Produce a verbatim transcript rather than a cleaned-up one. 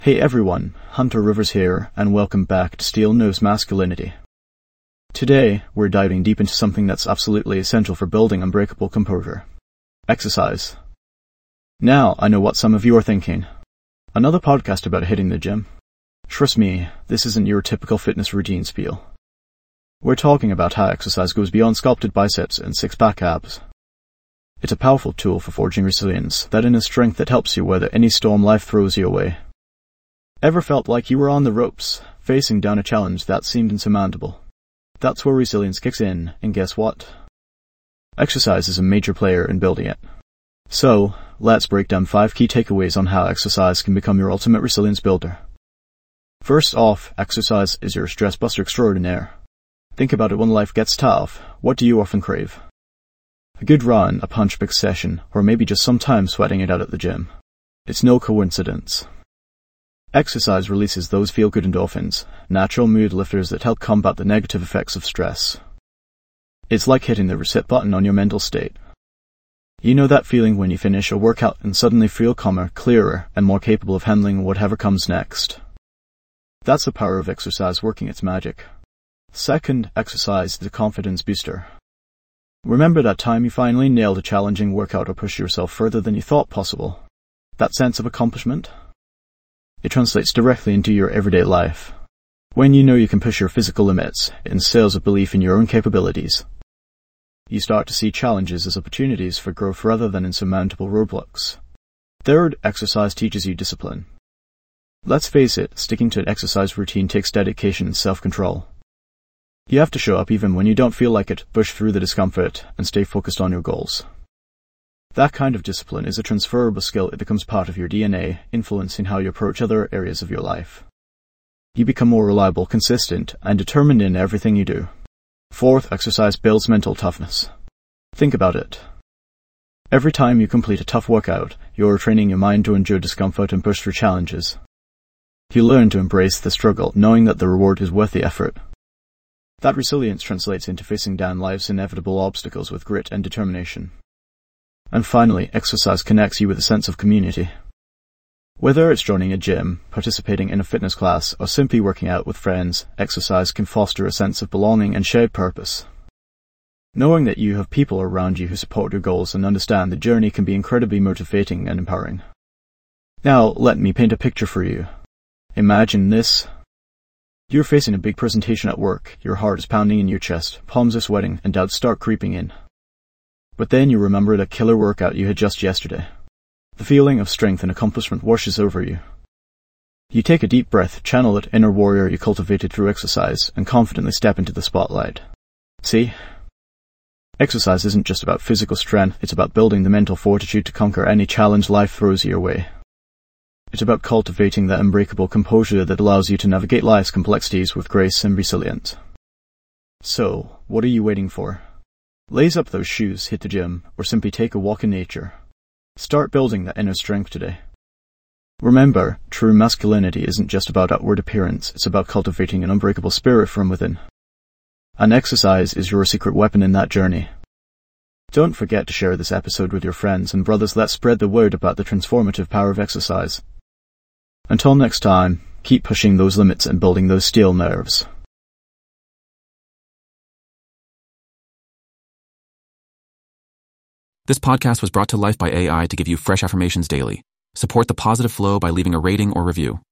Hey everyone, Hunter Rivers here, and welcome back to Steel Knows Masculinity. Today, we're diving deep into something that's absolutely essential for building unbreakable composure. Exercise. Now, I know what some of you are thinking. Another podcast about hitting the gym? Trust me, this isn't your typical fitness routine spiel. We're talking about how exercise goes beyond sculpted biceps and six-pack abs. It's a powerful tool for forging resilience, that inner strength that helps you weather any storm life throws you away. Ever felt like you were on the ropes, facing down a challenge that seemed insurmountable? That's where resilience kicks in, and guess what? Exercise is a major player in building it. So, let's break down five key takeaways on how exercise can become your ultimate resilience builder. First off, exercise is your stress buster extraordinaire. Think about it when life gets tough. What do you often crave? A good run, a punch-big session, or maybe just some time sweating it out at the gym. It's no coincidence. Exercise releases those feel-good endorphins, natural mood lifters that help combat the negative effects of stress. It's like hitting the reset button on your mental state. You know that feeling when you finish a workout and suddenly feel calmer, clearer, and more capable of handling whatever comes next. That's the power of exercise working its magic. Second, exercise is a confidence booster. Remember that time you finally nailed a challenging workout or pushed yourself further than you thought possible? That sense of accomplishment? It translates directly into your everyday life. When you know you can push your physical limits, it instills a belief in your own capabilities. You start to see challenges as opportunities for growth rather than insurmountable roadblocks. Third, exercise teaches you discipline. Let's face it, sticking to an exercise routine takes dedication and self-control. You have to show up even when you don't feel like it, push through the discomfort, and stay focused on your goals. That kind of discipline is a transferable skill. It becomes part of your D N A, influencing how you approach other areas of your life. You become more reliable, consistent, and determined in everything you do. Fourth, exercise builds mental toughness. Think about it. Every time you complete a tough workout, you're training your mind to endure discomfort and push through challenges. You learn to embrace the struggle, knowing that the reward is worth the effort. That resilience translates into facing down life's inevitable obstacles with grit and determination. And finally, exercise connects you with a sense of community. Whether it's joining a gym, participating in a fitness class, or simply working out with friends, exercise can foster a sense of belonging and shared purpose. Knowing that you have people around you who support your goals and understand the journey can be incredibly motivating and empowering. Now, let me paint a picture for you. Imagine this. You're facing a big presentation at work, your heart is pounding in your chest, palms are sweating, and doubts start creeping in. But then you remember the killer workout you had just yesterday. The feeling of strength and accomplishment washes over you. You take a deep breath, channel that inner warrior you cultivated through exercise, and confidently step into the spotlight. See? Exercise isn't just about physical strength, it's about building the mental fortitude to conquer any challenge life throws your way. It's about cultivating that unbreakable composure that allows you to navigate life's complexities with grace and resilience. So, what are you waiting for? Lace up those shoes, hit the gym, or simply take a walk in nature. Start building that inner strength today. Remember, true masculinity isn't just about outward appearance, it's about cultivating an unbreakable spirit from within. And exercise is your secret weapon in that journey. Don't forget to share this episode with your friends and brothers. Let's spread the word about the transformative power of exercise. Until next time, keep pushing those limits and building those steel nerves. This podcast was brought to life by A I to give you fresh affirmations daily. Support the positive flow by leaving a rating or review.